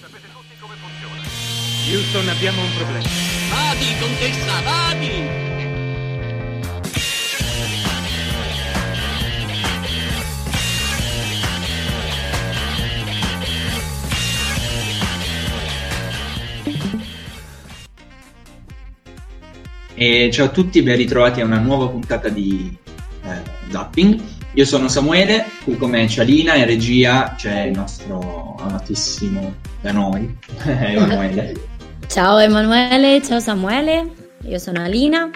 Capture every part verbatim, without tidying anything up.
Houston, abbiamo un problema. Vadi, contessa, vadi! E ciao a tutti, ben ritrovati a una nuova puntata di eh, Zapping. Io sono Samuele, qui come c'è Alina, in regia c'è il nostro amatissimo da noi, Emanuele. Ciao Emanuele, ciao Samuele, io sono Alina.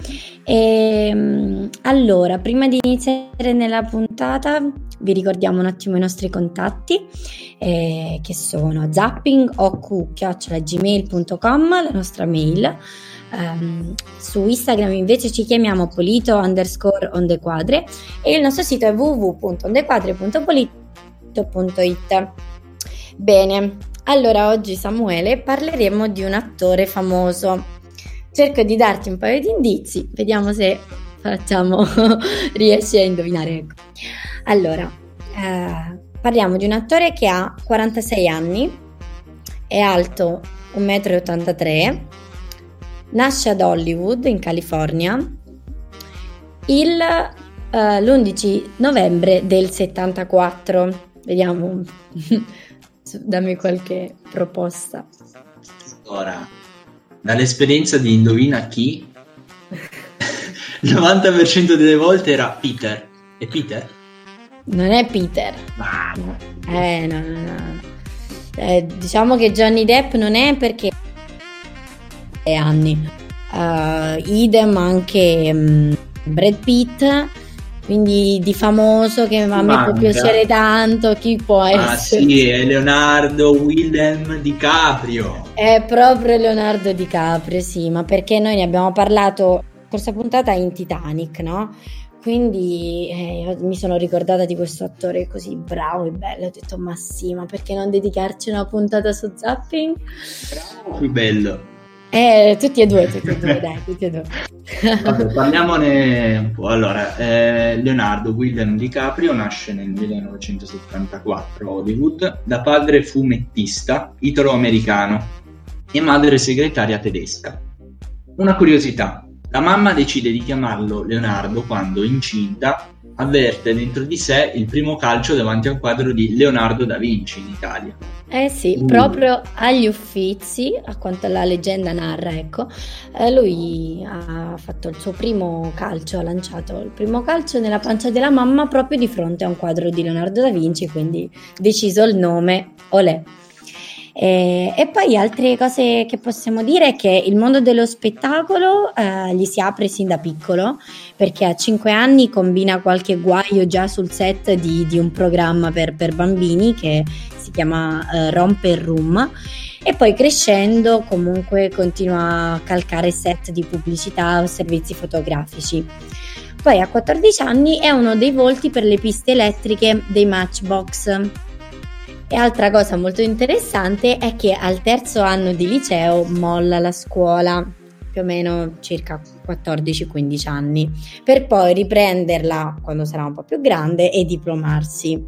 E, allora, prima di iniziare nella puntata vi ricordiamo un attimo i nostri contatti, eh, che sono zapping o q chiocciola gmail punto com, la nostra mail. Um, su Instagram invece ci chiamiamo polito underscore ondequadre e il nostro sito è w w w punto ondequadre punto polito punto i t. Bene, allora oggi Samuele parleremo di un attore famoso. Cerco di darti un paio di indizi, vediamo se facciamo riesci a indovinare. Ecco. Allora, eh, parliamo di un attore che ha quarantasei anni, è alto uno virgola ottantatré metri, nasce ad Hollywood, in California, il, uh, l'undici novembre del settantaquattro. Vediamo, dammi qualche proposta. Ora, dall'esperienza di Indovina Chi, il novanta per cento delle volte era Peter. È Peter? Non è Peter. Ah. No. Eh, no, no, no. Eh, diciamo che Johnny Depp non è, perché anni uh, idem anche um, Brad Pitt, quindi di famoso che a me può piacere tanto, chi può ah, essere? Sì, è Leonardo Willem DiCaprio. È proprio Leonardo DiCaprio, sì, ma perché noi ne abbiamo parlato scorsa puntata in Titanic, no? Quindi eh, mi sono ricordata di questo attore così bravo e bello, ho detto ma sì, ma perché non dedicarci una puntata su Zapping? Bravo, più bello. Eh, tutti e due, tutti e due, dai, tutti e due. Vabbè, parliamone un po'. Allora, eh, Leonardo Willem DiCaprio nasce nel millenovecentosettantaquattro a Hollywood, da padre fumettista italo-americano e madre segretaria tedesca. Una curiosità: la mamma decide di chiamarlo Leonardo quando, incinta, avverte dentro di sé il primo calcio davanti a un quadro di Leonardo da Vinci in Italia. Eh sì, Uh. proprio agli Uffizi, a quanto la leggenda narra, ecco, eh, lui ha fatto il suo primo calcio, ha lanciato il primo calcio nella pancia della mamma proprio di fronte a un quadro di Leonardo da Vinci, quindi deciso il nome, olè. E, e poi altre cose che possiamo dire è che il mondo dello spettacolo eh, gli si apre sin da piccolo, perché a cinque anni combina qualche guaio già sul set di, di un programma per, per bambini che si chiama uh, Romper Room, e poi crescendo comunque continua a calcare set di pubblicità o servizi fotografici. Poi a quattordici anni è uno dei volti per le piste elettriche dei Matchbox. E altra cosa molto interessante è che al terzo anno di liceo molla la scuola, più o meno circa quattordici quindici anni, per poi riprenderla quando sarà un po' più grande e diplomarsi.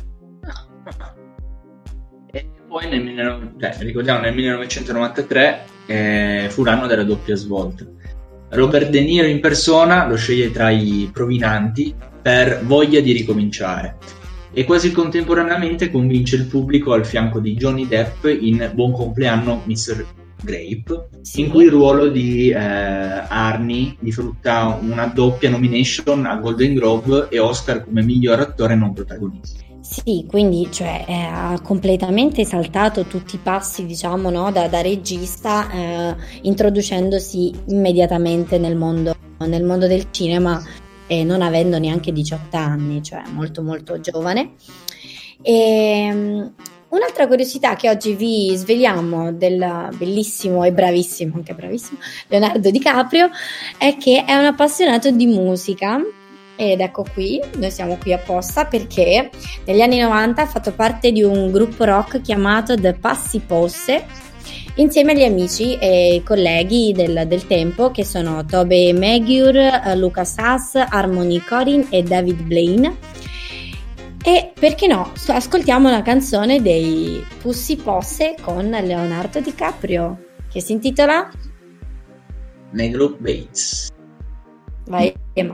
E poi nel, cioè, ricordiamo nel millenovecentonovantatré eh, fu l'anno della doppia svolta. Robert De Niro in persona lo sceglie tra i provinanti per Voglia di ricominciare, e quasi contemporaneamente convince il pubblico al fianco di Johnny Depp in Buon compleanno mister Grape, Sì. in cui il ruolo di eh, Arnie gli frutta una doppia nomination a Golden Globe e Oscar come miglior attore non protagonista. Sì, quindi cioè, eh, ha completamente saltato tutti i passi, diciamo, no, da, da regista, eh, introducendosi immediatamente nel mondo, nel mondo del cinema, e non avendo neanche diciotto anni, cioè molto molto giovane. E, um, un'altra curiosità che oggi vi sveliamo del bellissimo e bravissimo, anche bravissimo, Leonardo DiCaprio, è che è un appassionato di musica. Ed ecco qui, noi siamo qui apposta perché negli anni novanta ha fatto parte di un gruppo rock chiamato The Passy Posse, insieme agli amici e colleghi del, del tempo, che sono Tobey Maguire, Lucas Haas, Harmony Korine e David Blaine. E perché no, ascoltiamo la canzone dei Pussy Posse con Leonardo DiCaprio, che si intitola Negro Bates. Vai, Emma.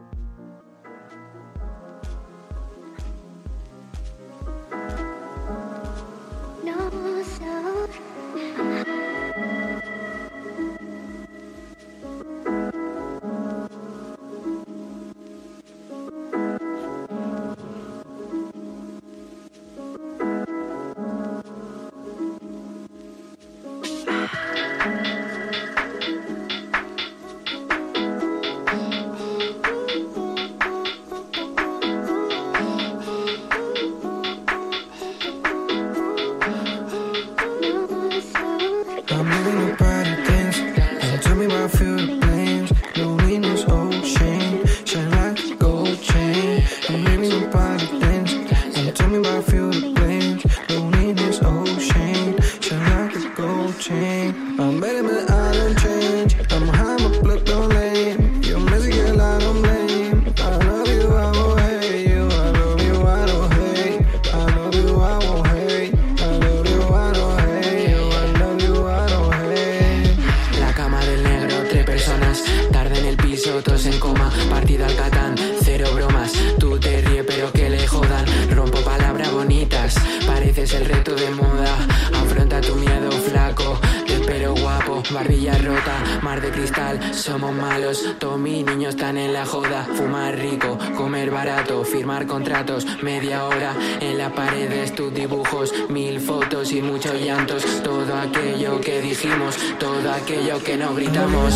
Barbilla rota, mar de cristal, somos malos. Todos mis niños están en la joda. Fumar rico, comer barato, firmar contratos. Media hora en las paredes, tus dibujos. Mil fotos y muchos llantos. Todo aquello que dijimos, todo aquello que nos gritamos.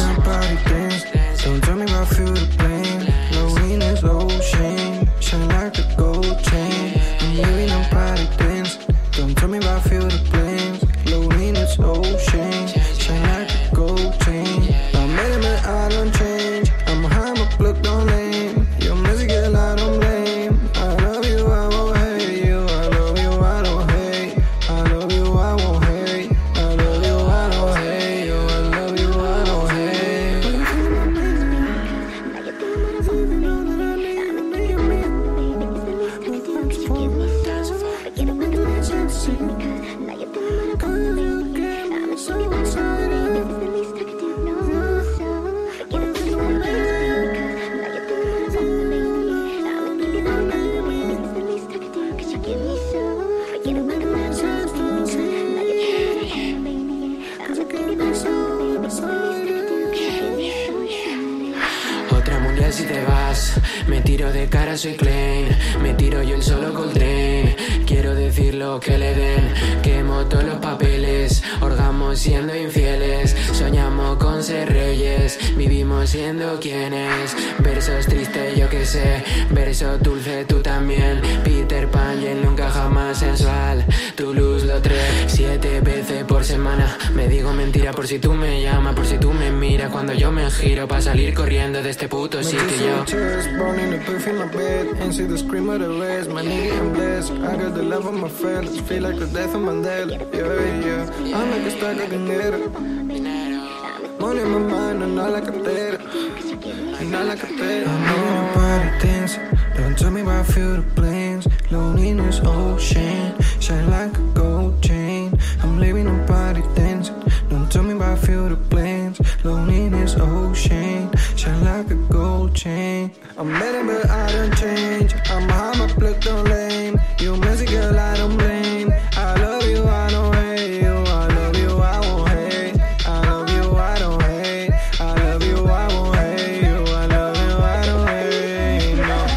Si te vas, me tiro de cara, soy Klein. Me tiro yo el solo Coltrane. Quiero decir lo que le den. Quemo todos los papeles. Orgamos siendo infieles. Soñamos con ser reyes. Vivimos siendo quienes. Versos tristes, yo que sé. Versos dulces, tú también. Peter Pan y el nunca jamás sensual. Tu luz lo trae siete veces por semana. Me digo mentira por si tú me llamas. Por si tú me miras cuando yo me giro. Pa' salir corriendo de este puto sitio. Born in the booth in my bed, and see the scream of the rest. My nigga, I'm blessed. I got the love of my fellas. Feel like the death of Mandela. Yeah, yeah. I'm like a stack of dinero. Money in my mind, and not like a theater. And not like a theater. I'm in a party dancing. Don't tell me why I feel the planes. Loneliness, ocean. Shine like a gold chain. I'm living a party dancing. Don't tell me why I feel the planes. Loneliness, ocean. Shine like a gold chain. I'm better but I don't change. I'm behind my plug, don't lame. You messy girl, I don't blame. I love you, I don't hate you. I love you, I won't hate. I love you, I don't hate. I love you, I won't hate you. I love you, I don't hate. No.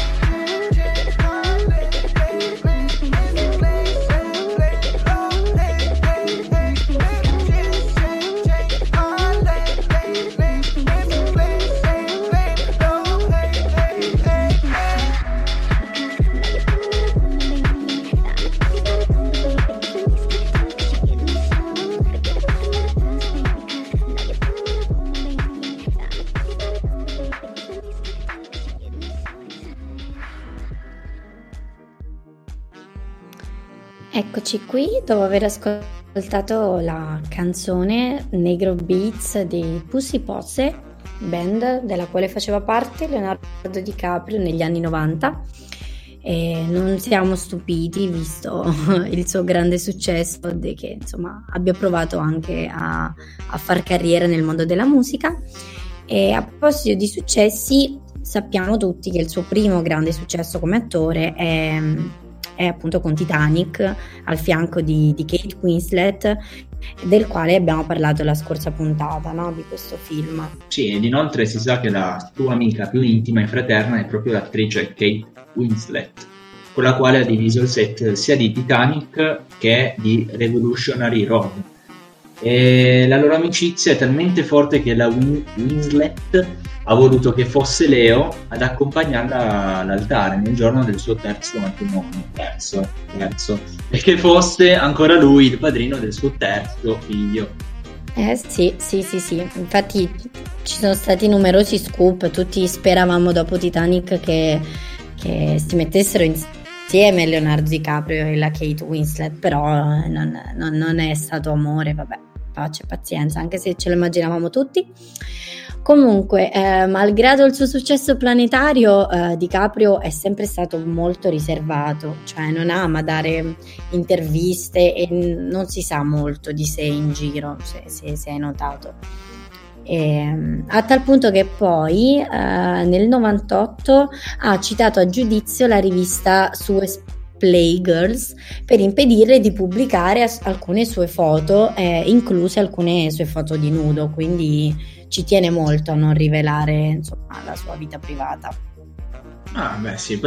Eccoci qui, dopo aver ascoltato la canzone Negro Beats di Pussy Posse, band della quale faceva parte Leonardo DiCaprio negli anni novanta. e non siamo stupiti visto il suo grande successo e che insomma abbia provato anche a, a far carriera nel mondo della musica. E a proposito di successi, sappiamo tutti che il suo primo grande successo come attore è, è appunto con Titanic, al fianco di, di Kate Winslet, del quale abbiamo parlato la scorsa puntata, no? Di questo film. Sì, ed inoltre si sa che la sua amica più intima e fraterna è proprio l'attrice Kate Winslet, con la quale ha diviso il set sia di Titanic che di Revolutionary Road. E la loro amicizia è talmente forte che la Win- Winslet ha voluto che fosse Leo ad accompagnarla all'altare nel giorno del suo terzo matrimonio, terzo, terzo, e che fosse ancora lui il padrino del suo terzo figlio. Eh sì, sì, sì, sì, infatti ci sono stati numerosi scoop, tutti speravamo dopo Titanic che, che si mettessero insieme Leonardo DiCaprio e la Kate Winslet, però non, non, non è stato amore, vabbè, pace, pazienza, anche se ce lo immaginavamo tutti. Comunque, eh, malgrado il suo successo planetario, eh, DiCaprio è sempre stato molto riservato, cioè non ama dare interviste e non si sa molto di sé in giro, se, se, se hai notato. E, a tal punto che poi eh, nel novantotto ha citato a giudizio la rivista Suez Playgirls per impedirle di pubblicare as- alcune sue foto, eh, incluse alcune sue foto di nudo, quindi ci tiene molto a non rivelare insomma la sua vita privata. Ah beh sì,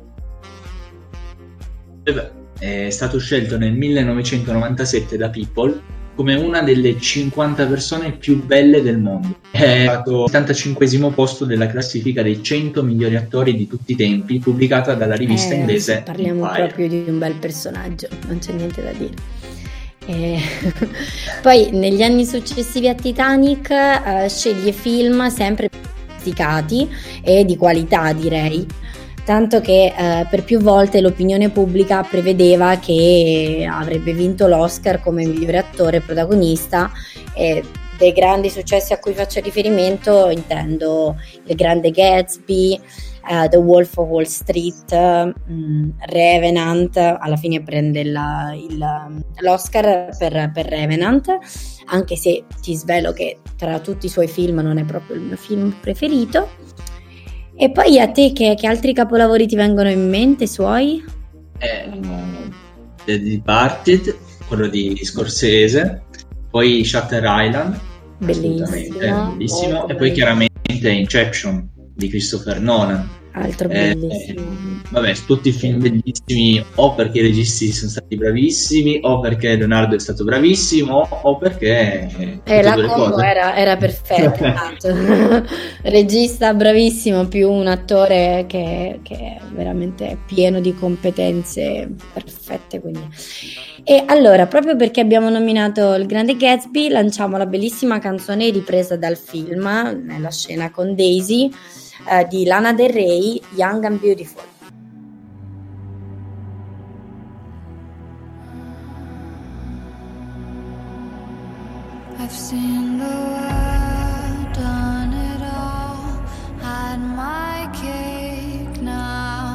è stato scelto nel millenovecentonovantasette da People come una delle cinquanta persone più belle del mondo. È stato al settantacinquesimo posto della classifica dei cento migliori attori di tutti i tempi, pubblicata dalla rivista eh, inglese parliamo Empire. Proprio di un bel personaggio, non c'è niente da dire. E poi negli anni successivi a Titanic eh, sceglie film sempre sofisticati e di qualità, direi, tanto che eh, per più volte l'opinione pubblica prevedeva che avrebbe vinto l'Oscar come migliore attore protagonista. E dei grandi successi a cui faccio riferimento intendo Il Grande Gatsby, uh, The Wolf of Wall Street, um, Revenant, alla fine prende la, il, l'Oscar per, per Revenant, anche se ti svelo che tra tutti i suoi film non è proprio il mio film preferito. E poi a te che, che altri capolavori ti vengono in mente suoi? Eh, The Departed, quello di Scorsese, poi Shutter Island, bellissimo, bellissimo, e poi chiaramente Inception di Christopher Nolan, altro eh, bellissimo. Eh, vabbè, tutti i film bellissimi, o perché i registi sono stati bravissimi, o perché Leonardo è stato bravissimo, o perché eh, la combo era, era perfetta. Regista bravissimo più un attore che, che è veramente pieno di competenze perfette, quindi. E allora, proprio perché abbiamo nominato Il Grande Gatsby, lanciamo la bellissima canzone ripresa dal film nella scena con Daisy eh, di Lana Del Rey, Young and Beautiful. I've seen the world, done it all, had my cake now.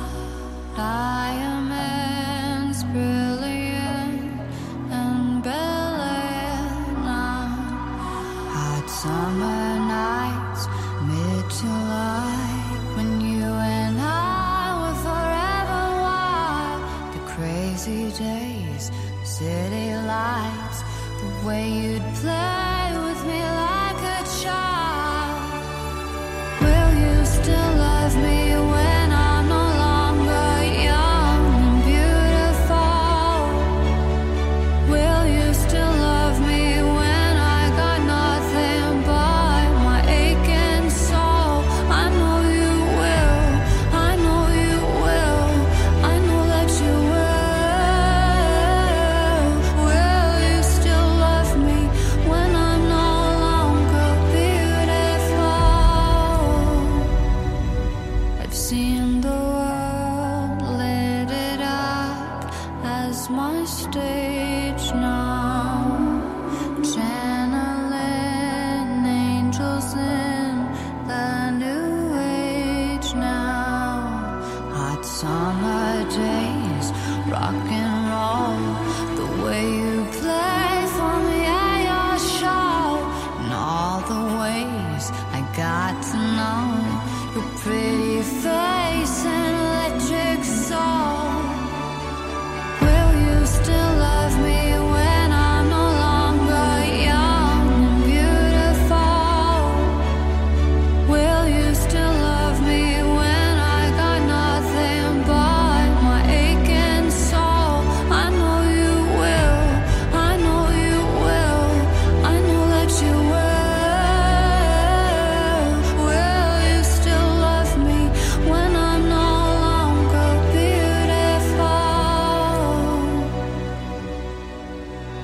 Diamonds brilliant and brilliant now. Hot summer nights, mid-July, when you and I were forever wild. The crazy days, city lights, the way you'd play with me like a child. Will you still love me when I'm no longer young and beautiful? Will you still love me when I got nothing but my aching soul? I know you will, I know you will, I know that you will. Will you still love me when I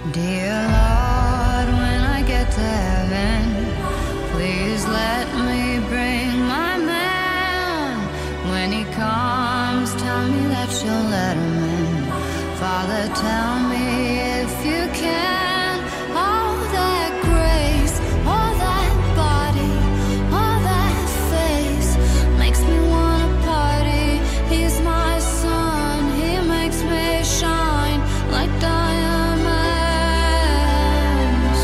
Dear Lord, when I get to heaven, please let me bring my man. When he comes, tell me that you'll let him in. Father, tell me if you can. All that grace, all that body, all that face makes me wanna party. He's my son, he makes me shine like diamonds.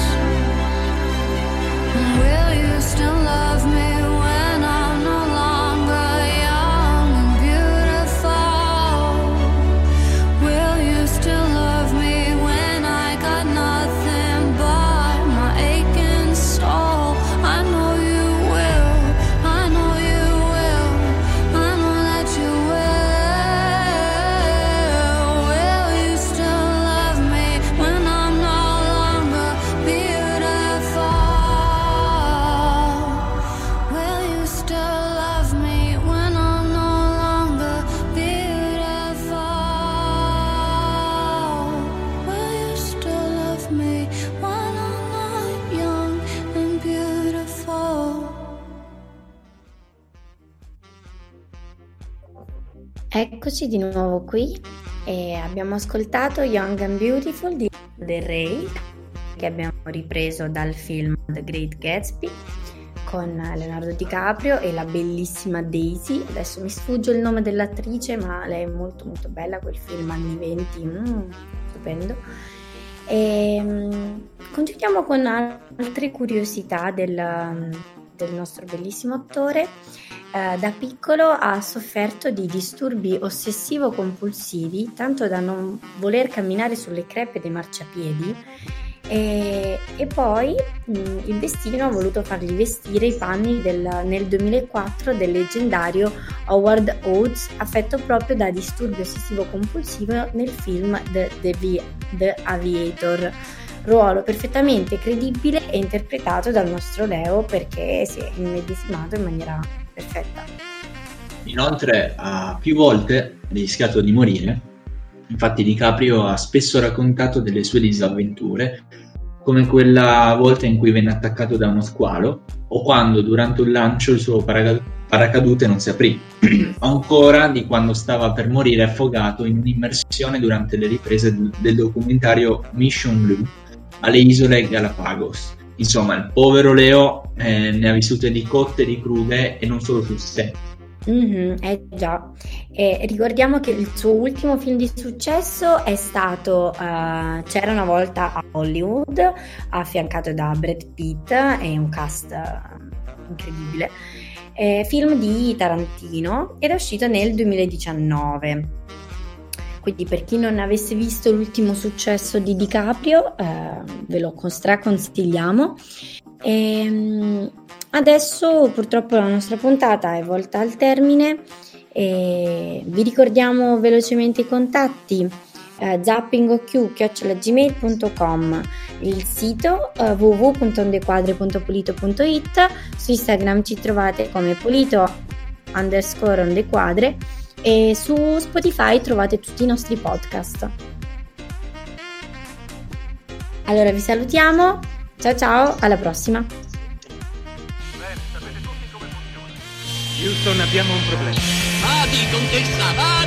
Will you still love me when I'm no longer young and beautiful? Will you still love me when I got nothing but my aching soul? I know you will, I know you will, I know that you will. Will you still love me when I'm no longer beautiful? Will you still love me when I'm no longer beautiful? Will you still love me when I'm not young and beautiful? Eccoci di nuovo qui e abbiamo ascoltato Young and Beautiful di Del Rey, che abbiamo ripreso dal film The Great Gatsby con Leonardo DiCaprio e la bellissima Daisy. Adesso mi sfugge il nome dell'attrice, ma lei è molto molto bella, quel film anni venti, mm, stupendo. E, mm, continuiamo con altre curiosità del, del nostro bellissimo attore. Eh, da piccolo ha sofferto di disturbi ossessivo-compulsivi, tanto da non voler camminare sulle crepe dei marciapiedi, e, e poi mh, il destino ha voluto fargli vestire i panni del, nel duemilaquattro del leggendario Howard Hawks, affetto proprio da disturbo ossessivo-compulsivo nel film The, The, The Aviator. Ruolo perfettamente credibile e interpretato dal nostro Leo, perché si è immedesimato in maniera perfetta. Inoltre ha più volte rischiato di morire. Infatti DiCaprio ha spesso raccontato delle sue disavventure, come quella volta in cui venne attaccato da uno squalo, o quando durante un lancio il suo paraca- paracadute non si aprì, o ancora di quando stava per morire affogato in un'immersione durante le riprese del, del documentario Mission Blue alle isole Galapagos. Insomma, il povero Leo eh, ne ha vissute di cotte e di crude, e non solo sul set. Mm-hmm, eh già, e ricordiamo che il suo ultimo film di successo è stato uh, C'era una volta a Hollywood, affiancato da Brad Pitt e un cast uh, incredibile, eh, film di Tarantino, ed è uscito nel duemiladiciannove. Quindi per chi non avesse visto l'ultimo successo di DiCaprio, eh, ve lo straconsigliamo. E adesso purtroppo la nostra puntata è volta al termine e vi ricordiamo velocemente i contatti: eh, zappingoq chiocciola gmail punto com, il sito eh, w w w punto ondequadre punto pulito punto it, su Instagram ci trovate come pulito underscore ondequadre e su Spotify trovate tutti i nostri podcast. Allora vi salutiamo, ciao ciao, alla prossima. Houston, abbiamo un problema. Vadi, contessa, vadi!